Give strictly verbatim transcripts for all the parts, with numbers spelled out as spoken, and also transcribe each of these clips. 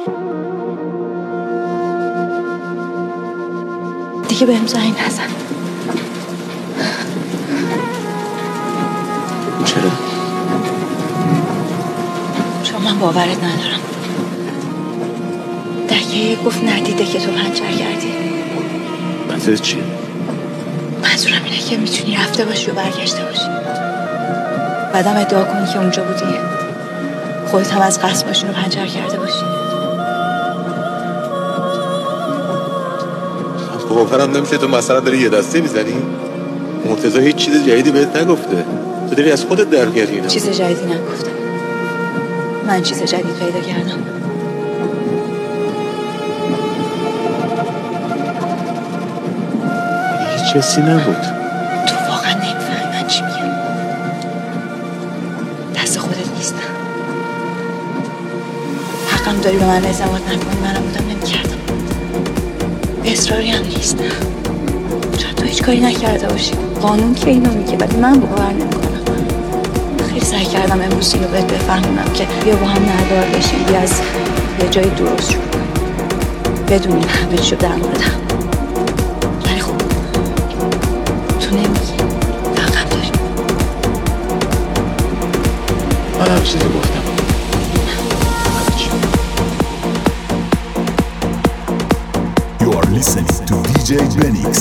دیگه بهم زنگ نزن. چرا؟ چون من باورت ندارم. دکه گفت ندیده که تو پنچر کردی. منظورت چیه؟ منظورم اینه که میتونی رفته باشی و برگشته باشی. بعدم ادعا کنی که اونجا بودی، خودت هم از قصد ماشین رو پنچر کرده باشی. باورم نمیشه تو مثلا داری یه دسته میزنی؟ مرتضی هیچ چیز جدیدی بهت نگفته. تو داری از خودت در میاری اینا. چیز جدیدی نگفتم. من چیز جدید پیدا کردم. هیچ چیزی نبود. تو واقعا نمیفهمی من چی میگم. دست خودت نیستم. حقم داری به من اعتماد نکنی، منم بودم نمیکردم. اصراری هم نیست. شاید تو هیچ کاری نکرده باشی، قانون که اینو میگه، ولی من باور نمیکنم. خیلی سعی کردم امروز اینو بهت بفهمونم که بیا با هم نردار بشیم، بیا از یه جای درست شروع کنیم، بدونیم همه چی رو در مورد هم. ولی خب تو نمیگی، فقط داری. من هم چیزی گفتم. You are listening to دی جی Benix.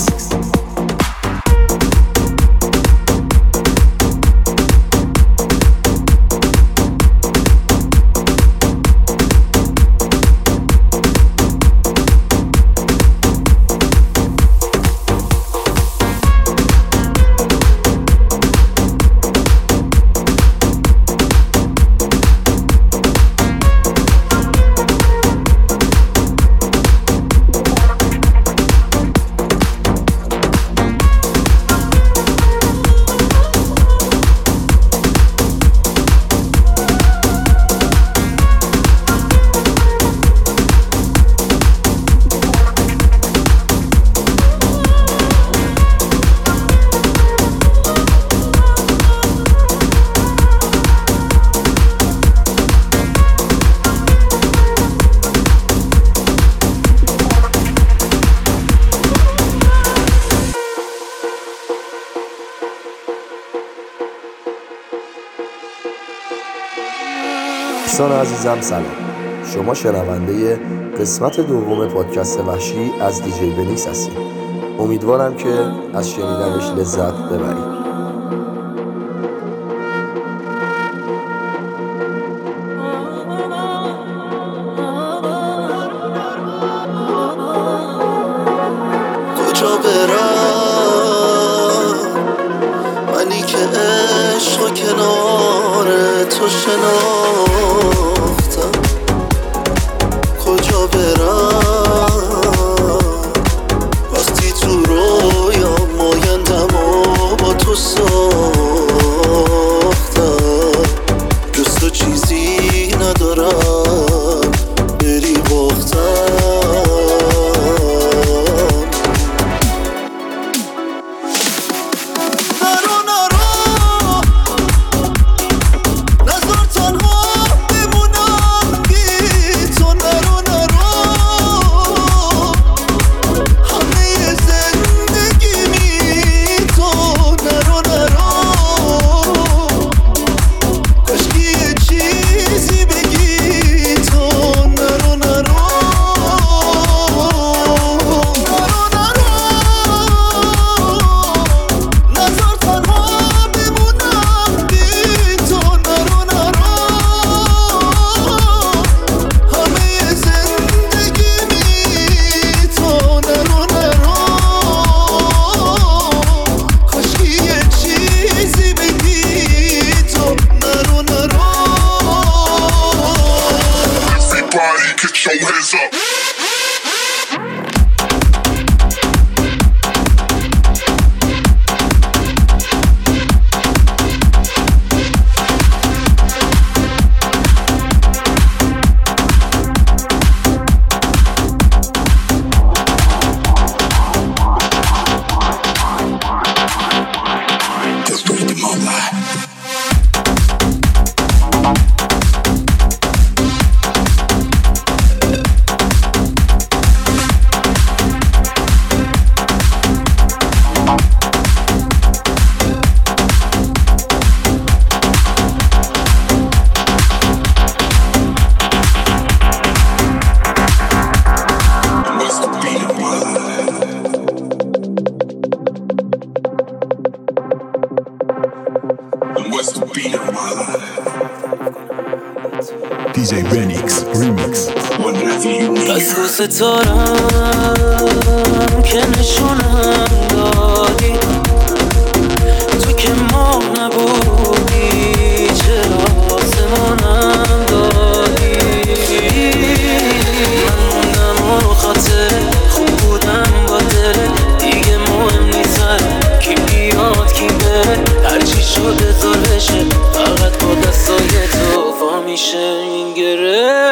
دوستان عزیزم سلام. شما شنونده قسمت دوم پادکست وحشی از دی جی بنیکس هستید. امیدوارم که از شنیدنش لذت ببرید. کجا برم منی که عشق کنار تو شناختم، کجا برم وقتی تو رویام مایندم و با تو ساختم، جز تو چیزی ندارم بری باختم. Benix Remix. از تو ستارم که نشونم دادی، تو که ما نبودی چرا آسمانم دادی. من موندم و خاطر خوب بودم با دل دیگه مهم نیست کی بیاد کی بره، هرچی شده زلشه فقط با دستای تو وا میشه این گره.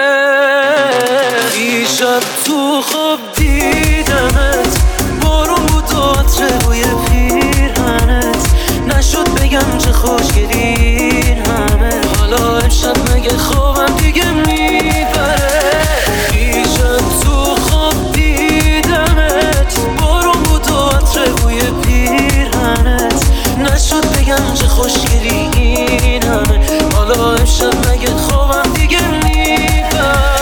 دیشب تو خواب دیدمت، بارون بود و عطر بوی پیرهنت، نشد بگم چه خوشگلین همه، حالا امشب مگه خوابم دیگه میبره. دیشب تو خواب دیدمت، بارون بود و عطر بوی پیرهنت، نشد بگم چه خوشگلین همه، حالا امشب مگه خوابم دیگه میبره.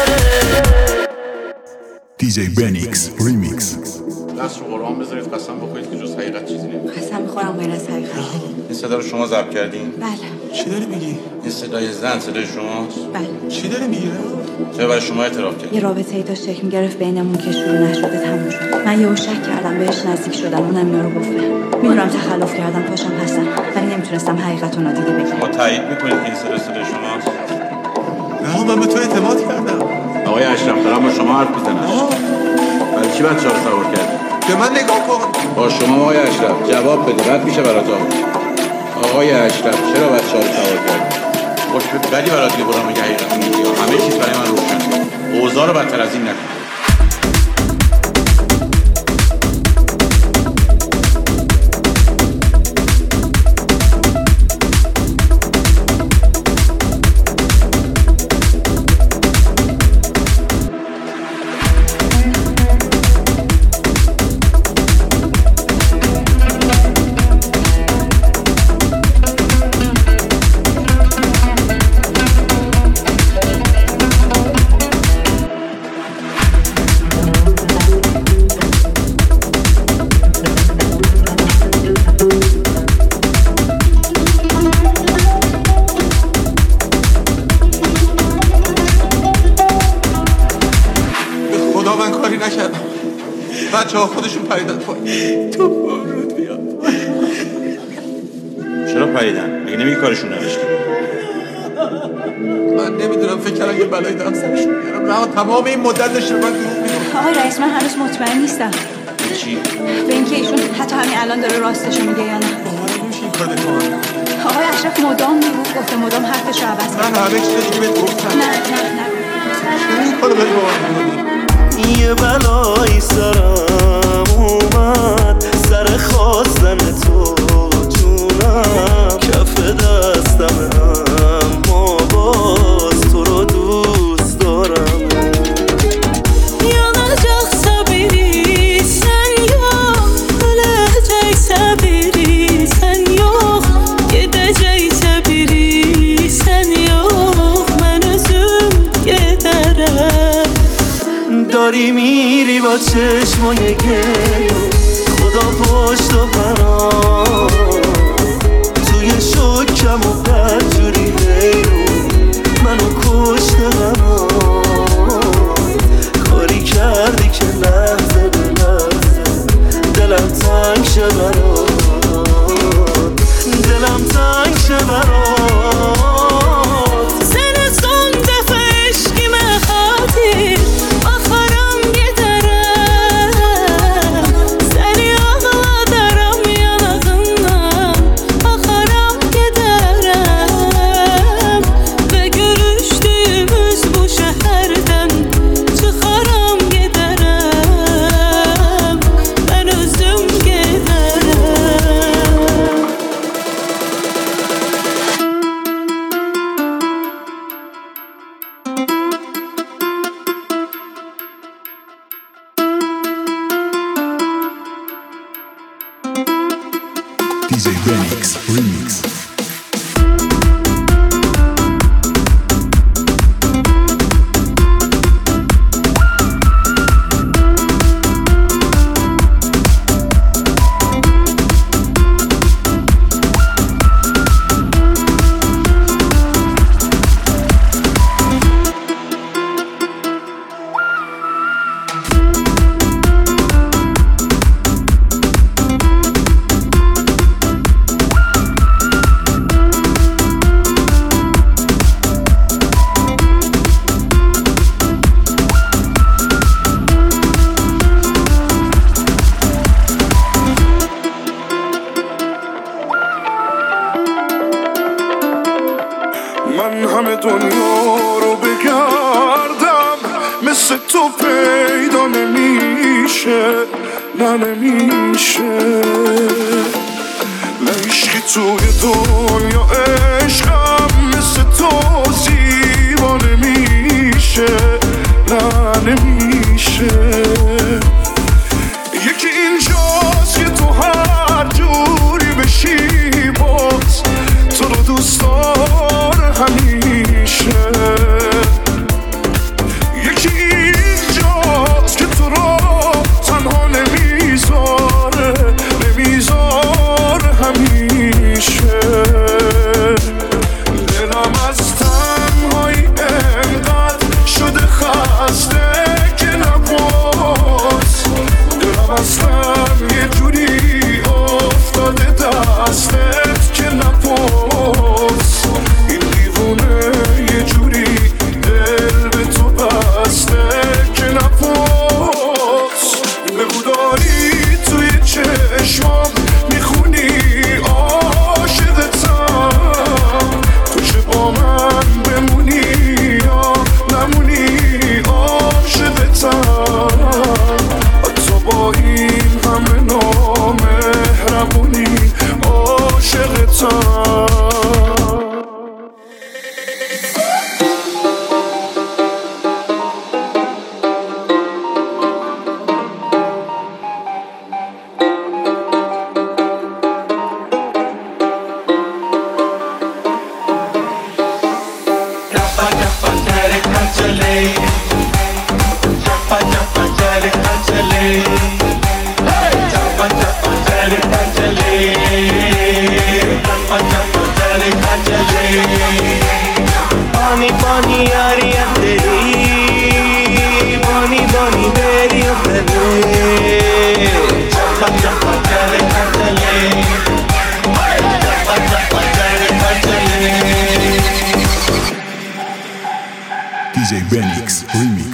دی جی Benix Remix. دست رو قرآن بذارید قسم بخورید که جز حقیقت چیزی نمی‌کنه. قسم میخورم غیر از حقیقت. این صدا رو شما ضبط کردین؟ بله. چی داری میگی؟ این صدای زن صدای شماست؟ بله. چی داری میگی؟ چرا برای شما اعتراف کردی؟ یه رابطه ای داشت شکل میگرفت بینمون که شروع نشده تموم شد. من یهو شک کردم بهش نزدیک شدم، اونم اینا رو گفته. میدونم تخلف کردم پاشم هستم، ولی نمیتونستم حقیقت رو نادیده بگیرم. ما تایید میکنید که این صدا صدای شماست؟ نه من به تو اعتماد کردم. آقای اشرف دارم با شما حرف میزنم. برای چی بچه‌ها رو سوار کردی؟ به من نگاه کن. با شما آقای اشرف جواب بده، رد میشه برات. آقای اشرف چرا بچه‌ها رو سوار کردی؟ خوش به بدی برات میبرم میگه حقیقت میگی، همه چیز برای من روشن. اوضاع رو بدتر از این نکن. بچه ها خودشون پریدن پایین. تو بارود بیاد. چرا پریدن؟ اگه نمیگی کارشون نوشتی؟ من نمیدونم، فکر کردم یه بلایی دارم سرشون میارم. نه تمام این مدت داشته من دروغ میگم. آقای رئیس من هنوز مطمئن نیستم. چی؟ به اینکه ایشون حتی همین الان داره راستشو میگه یا نه. آقا نمیشه این کار بکنم. آقای اشرف مدام دروغ گفته، مدام حرفش رو عوض کرده. من همه چیز دیگه بهت گفتم. نه نه نه. چرا این کارو داری باور می‌کنی؟ یه بلایی سرم اومد، سر خواستن تو جونم کف دستم، اما باز تو رو دوست دارم. Yanacak sabiri sen yok, ölecek sabiri sen yok, gidecek sabiri sen yok, ben özüm giderim. داری میری با چشمای گل، خدا پشت و پناه، توی شکم و بدجوری هیرو منو کشته غمات. کاری کردی که لحظه به لحظه دلم تنگ شه برات، دلم تنگ شه برات. Seni son defa eşkime hatir bakarım giderim, seni ağlatırım yanağından bakarım giderim, ve görüştüğümüz bu şehirden çıkarım giderim, ben özüm giderim. دی جی Benix Remix. مثل تو پیدا نمیشه، نه نمیشه. نه عشقی توی دنیا عشقم مثل تو زیبا نمیشه، نه نمیشه. یکی اینجاست که تو هر جوری بشی باز تو رو دوست داره همیشه. یکی اینجاست که تو رو تنها نمیذاره، نمیذاره همیشه. دلم از تنهایی انقدر شده خسته که نباز، دلم اصلا یه جوری افتاده دستت که نباز. این دیوونه یه جوری دل به تو بسته که نباز. بگو داری توی چشمام میخونی عاشقتم، تو چه با من بمونی یا نمونی عاشقتم. حتی با این همه نامهربونی عاشقتم. بانی بانی یاری دلی، بانی بانی بری و بری. چپا چپا جل کتلی، چپا چپا جل کتلی. دی جی Benix Remix.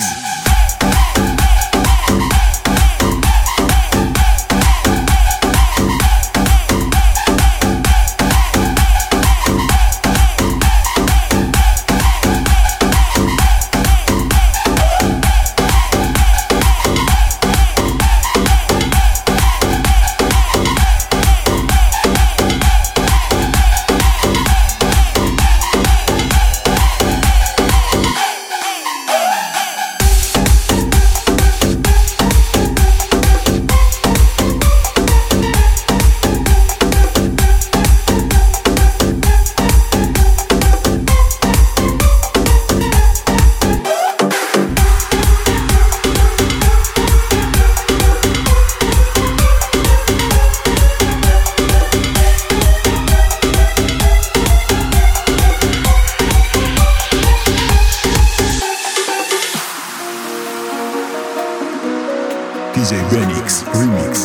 دی جی Benix Remix.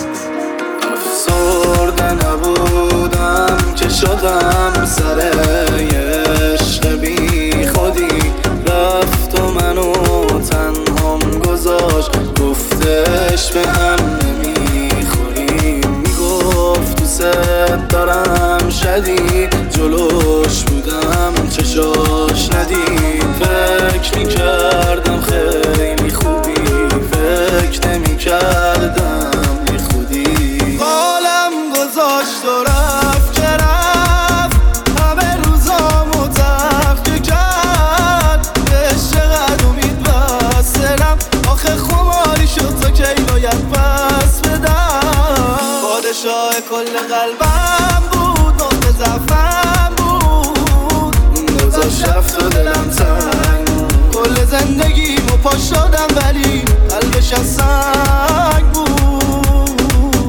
افسرده نبودم که شدم سر عشق بی خودی، رفت و منو تنهام گذاشت، گفتش به هم نمیخوری. میگفت دوست دارم شدید، جلوش بودم چشاش ندید. فکر میکردم خیلی خوبی، فکر نمیکردم بی خودی. حالم گذاشت و رفت که رفت، همه روزامو تلخ کرد. بهش چقدر امید بستم، آخه خماری شد تا کی باید پس بدم. پادشاه کل قلبم بود، نقطه ضعفم بود. گذاشت رفت و دلم تنگ، کل زندگیمو پا شدم ولی قلبش از سنگ بود.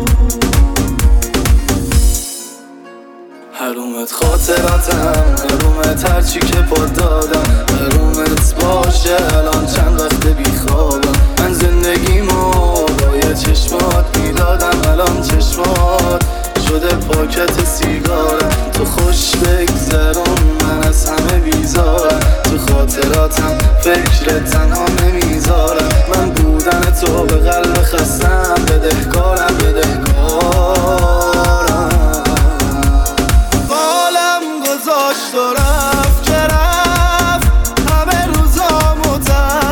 حرومت خاطراتم، حرومت هرچی که پاد دادم، حرومت باشه الان چند وقت بیخوابم. من زندگیمو با یه چشمات میدادم، الان چشمات شده پاکت سیگارم. تو خوش بگذرون من از همه بیزارم، تو خاطراتم فکر تنها نمیذارم. من بودن تو به قلب خستم بدهکارم، بدهکارم. بالم گذاشت و رفت که رفت، همه روزامو تلخ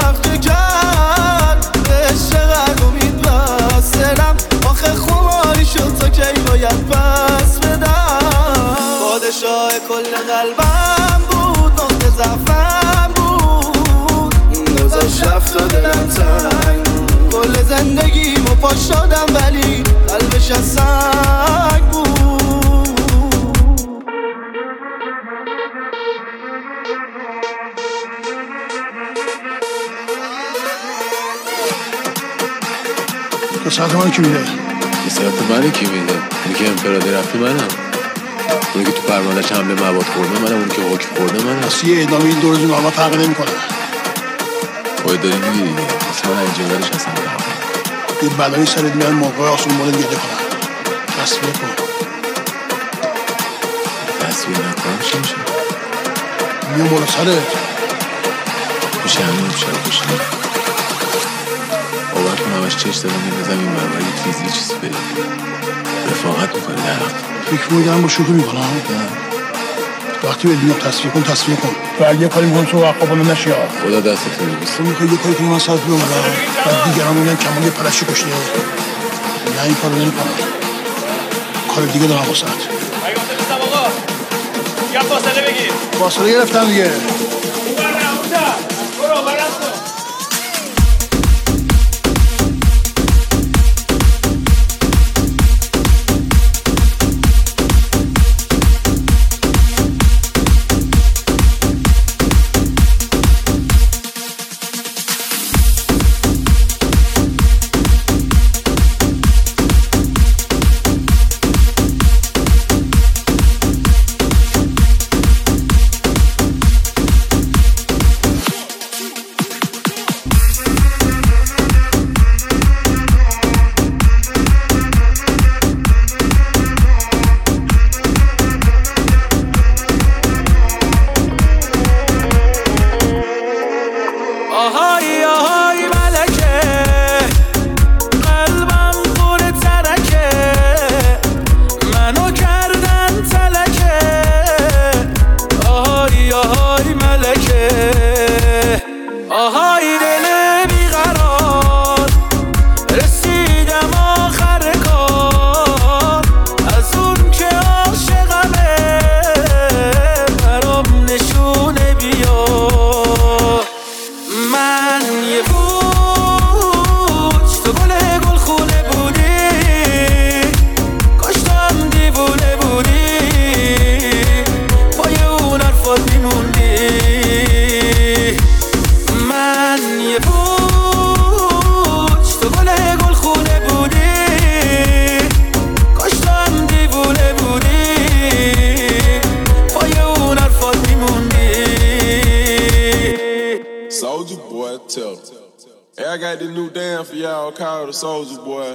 بعدش رفت و دلم تنگ کل زندگیمو پاش دادم ولی قلبش از سنگ بود. کسات من کی میده؟ کسات من کی میده؟ اونی که امپرادور رفته منم، اونی که تو پروندهش حمله مواد خورده منم، اونی که حکم خورده منم. اصلا یه اعدامی این دو روز این آقا فرق نمی کنه. باید داری میگی دیگه اصلا انجامدارش هستم یه بلایی سرت میان موقع آسون مورد گرده کنن. تصویه کن. تصویه نکنم چی میشه؟ میون بالا سرت میشه همین میشه کشنه باور کن همش چش دارم میرزم این برابر یه تیزی یه چیزی بده رفاقت میکنه در وقت فکر میدارم با شوخی میکنم. وقتی به دنیا تصفیه کن تصفیه کن بعد یه کاری میکنم تو عقابانو نشی خدا دستتون میبوست. تو میخوای یه کاری کنی من سرت بیامدم بعد دیگران میگن کمان یه پرشی کشته نه این کارو نمی کنم کار دیگه دارم واسه ات اگه گفته بستم آقا یا فاصله بگیر فاصله گرفتم دیگه برو برم کن. Soulja Boy.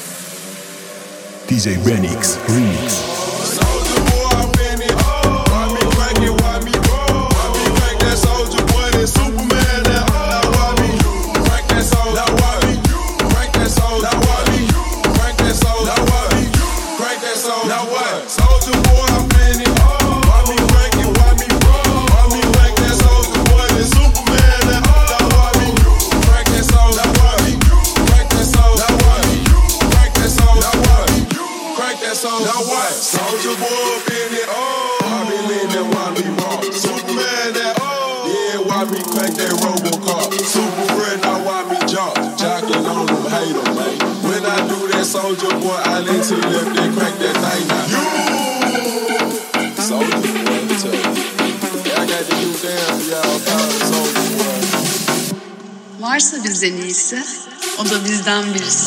D J Benix Remix. Soulja Boy, I'm in it. Why me crank it? Why me roll? Why me crank that Soulja Boy? That Superman, that now why me crank that soul? Now why me crank that soul? Now why me crank that soul? Now why me crank that soul? Now what? Soulja Boy, I'm in it. Why me crank it? Why me roll? Why me crank that Soulja Boy? That Superman, that now why me crank that soul? Now why me crank that soul? Now why me crank that soul? Now what? Crank that soul. Now what? Soulja Boy up in it. Oh, I be leaning while me walk. Superman that oh, yeah. Why me crank that Robocop? Super friend now why me jump? Jocking on them, hate them, man. When I do that Soulja Boy, I let to left and crank that thing now. You Soulja Boy, tell you. Yeah, I got to do damn for y'all. Call it Soulja Boy. Varsa bizden iyisi, o da bizden birisi.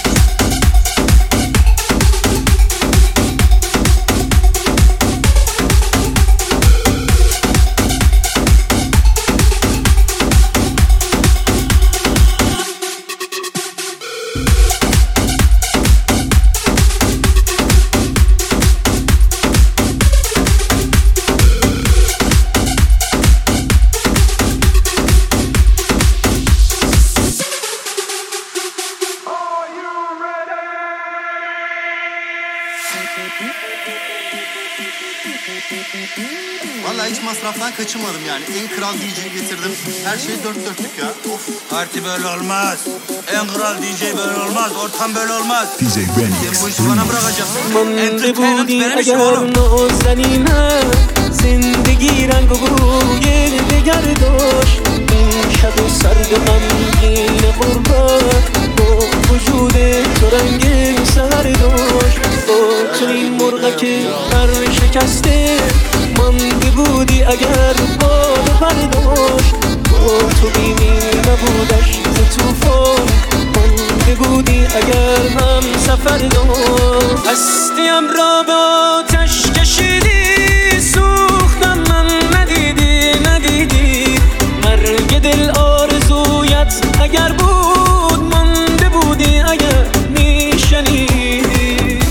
Vallahi hiç masraftan kaçınmadım yani. En kral D J'yi getirdim. Her şey dört dörtlük ya. Of. Parti böyle olmaz. En kral D J böyle olmaz. Ortam böyle olmaz. D J Benix. Sen bu işi bana bırakacaksın. Entertainment benim işim oğlum. زندگی رنگ و بوی دگر داشت این شب و سرد غم بودش ز توفان مانده بودی اگر هم سفر دار هستیم را به آتش کشیدی سوختم من ندیدی ندیدی مرگ دل آرزویت اگر بود مانده بودی اگر میشنیدی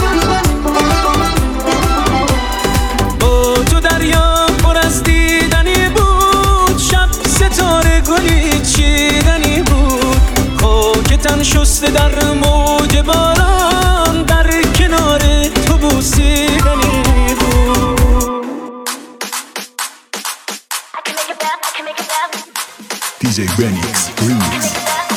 با تو دریا پر از دیدنی بود شب ستاره گلی چیدنی بود خاک تن شسته در موج باران در کنار تو بوسیدنی بود دی جی Benix Remix.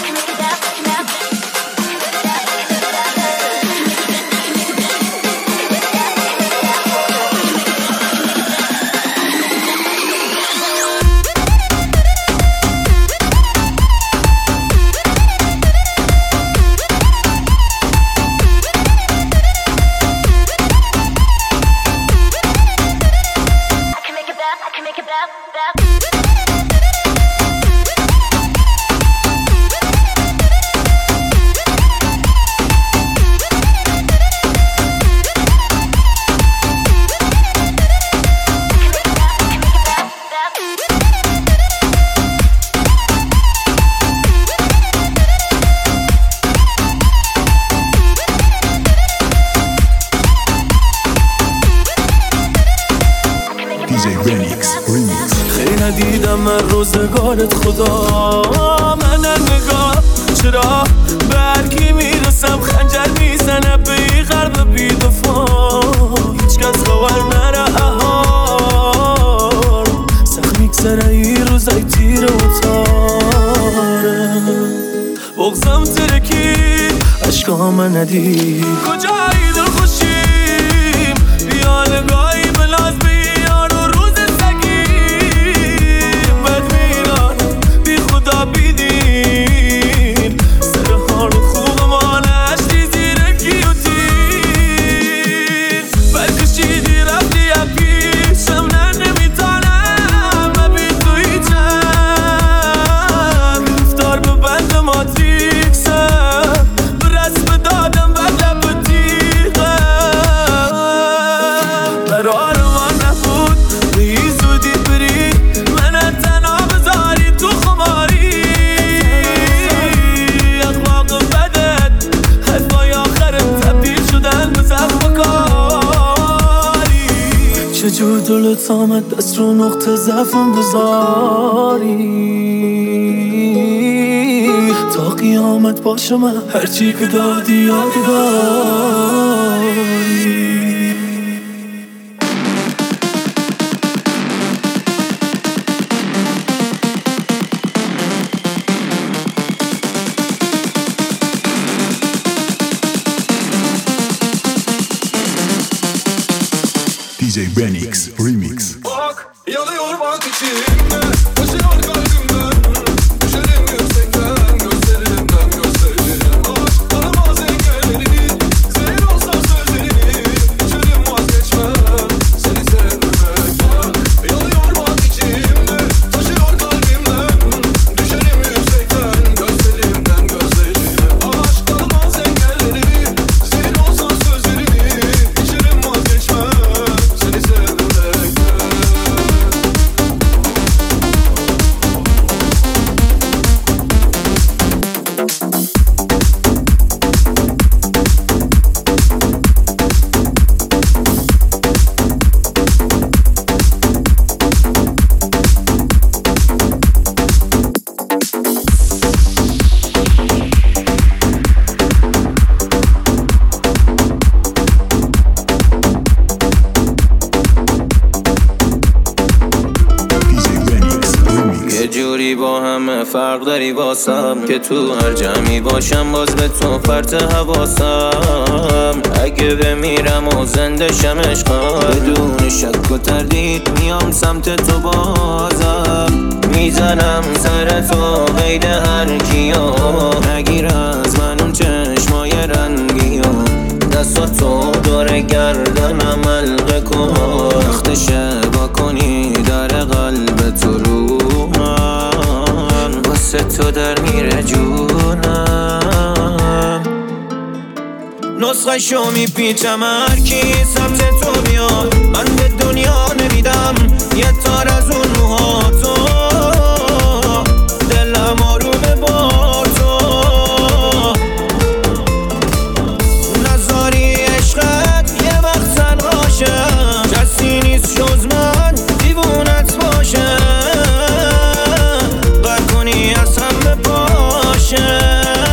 خیلی ندیدم من روزگارت خدا من نگاه چرا به هرکی میرسم خنجر میزنه به ای غرب بیدفاع هیچ کس خبر نره احار سخت میگذره ای روزای تیر و تاره بغزم ترکید عشقا من ندید کجایی دل خوشیم بیا نگاهی بلاز بی بیدین سر حال خوب ما نشتی زیر گیوتین برکشیدی رفتی یا پیشم نه نمیتانم ببین تو هیچم گرفتار به بند ماتریکسم به رسم دادم بر لب تیغم قرار ما نبود به این زودی بری من تنها بذاری تو خماری چجور دلت آمد دست رو نقطه ضعفم بذاری تا قیامت باشه من هرچی که دادی یادگاری دی جی Benix Remix. Bak yanıyor bak içimde taşıyor kalbimden düşerim yüksekten gözlerimden gözlerine aşk tanımaz engellerini zehir olsa sözlerini içerim vazgeçmem seni sevmemek bak yanıyor bak içimde taşıyor kalbimden düşerim yüksekten gözlerimden gözlerine aşk tanımaz engellerini zehir olsa sözlerini içerim vazgeçmem seni sevmekten با همه فرق داری واسم که تو هر جمعی باشم باز به تو پرت حواسم اگه بمیرم و زنده شم عشقم بدون شک و تردید میام سمت تو بازم میزنم سر تو قید هر کیا نگیر از من اون چشمای رنگی دستاتو دور گردنم حلقه کن وقت شبا کنی در قلب تو رو من واسه تو در میره جونم. نسخه شو میپیچم هر کی سمت تو بیاد، من به دنیا نمیدم یه تار از اون موهاتو، دلم آرومه با تو. نذاری عشقت یه وقت تنهاشه، کسی نیست جز من دیوونت باشه، قد کنی از همه باشه.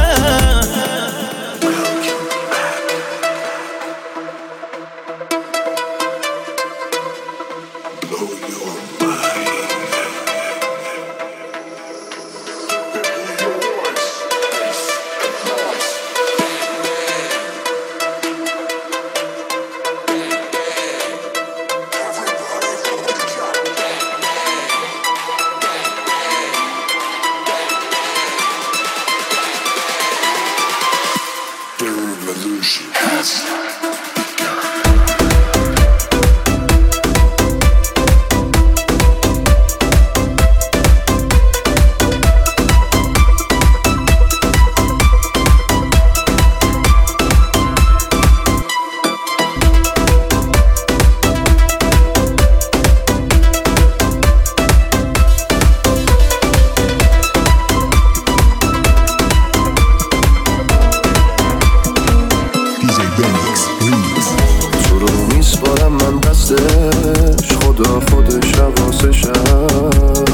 خدا خودش حواسش هست،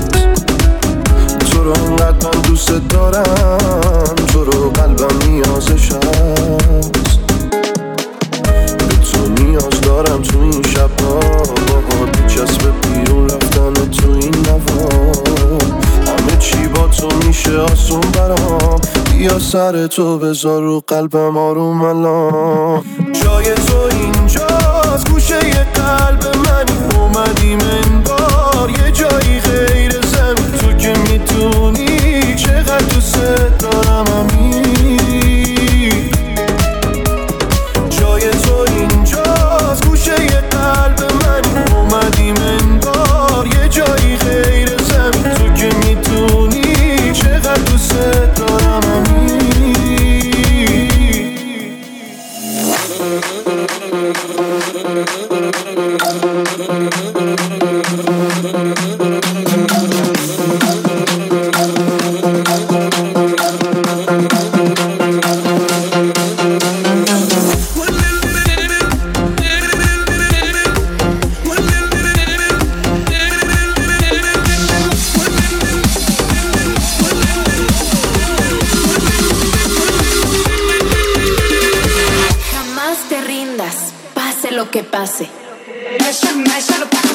تو رو انقدر من دوست دارم، تو رو قلبم نیازش هست، به تو نیاز دارم تو این شب‌ها، بچسب بیرون رفتن تو این نوا، همه چی با تو میشه آسون برام، بیا سر تو بذار رو قلبم آروم الان، جای تو اینجاست گوشه یه قلب منی، اومدیم انگار یه جایی غیر زمین، تو که میتونی چقدر دوست دارم امیر، جای تو اینجاست گوشه یه قلب منی، اومدیم انگار یه جایی غیر زمین، تو که میتونی چقدر دوست دارم امیر. Jamás te rindas, pase lo que pase. Bésame solo para